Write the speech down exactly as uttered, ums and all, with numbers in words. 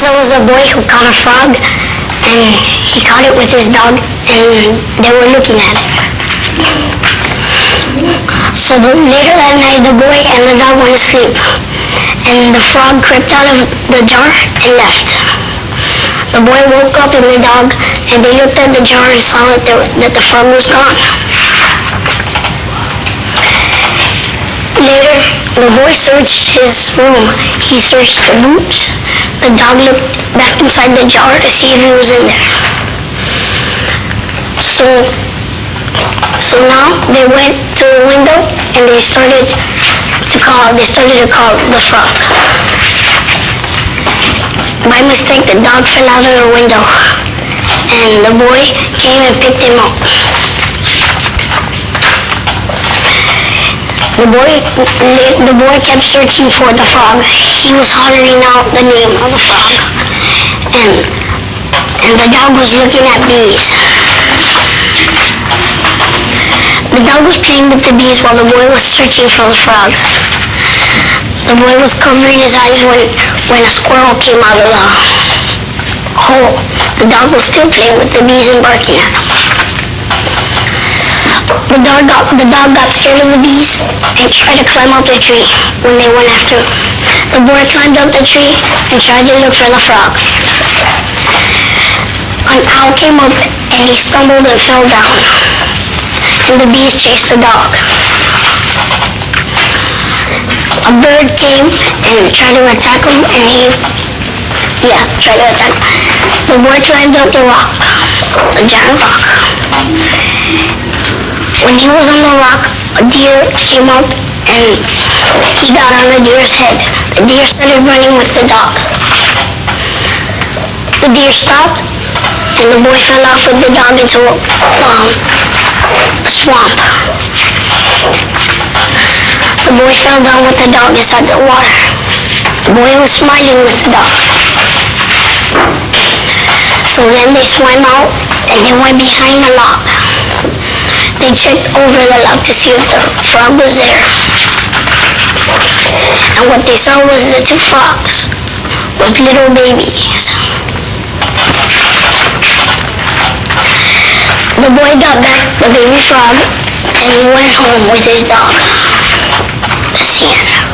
There was a boy who caught a frog, and he caught it with his dog, and they were looking at it. So the, later that night, the boy and the dog went to sleep, and the frog crept out of the jar and left. The boy woke up and the dog, and they looked at the jar and saw that, there, that the frog was gone. Later, the boy searched his room. He searched the boots. The dog looked back inside the jar to see if he was in there. So, so now they went to the window and they started to call. They started to call the frog. By mistake, the dog fell out of the window, and the boy came and picked him up. The boy, the boy kept searching for the frog. He was hollering out the name of the frog, and and the dog was looking at bees. The dog was playing with the bees while the boy was searching for the frog. The boy was covering his eyes when, when a squirrel came out of the hole. The dog was still playing with the bees and barking at him. The dog got, the dog got scared of the bees and tried to climb up the tree when they went after him. The boy climbed up the tree and tried to look for the frog. An owl came up and he stumbled and fell down. And the bees chased the dog. A bird came and tried to attack him, and he, yeah, tried to attack him. The boy climbed up the rock, a giant rock. When he was on the rock, a deer came up, and he got on the deer's head. The deer started running with the dog. The deer stopped, and the boy fell off with the dog into a, um, a swamp. The boy fell down with the dog inside the water. The boy was smiling with the dog. So then they swam out and they went behind the log. They checked over the log to see if the frog was there. And what they saw was the two frogs with little babies. The boy got back the baby frog and he went home with his dog. The end.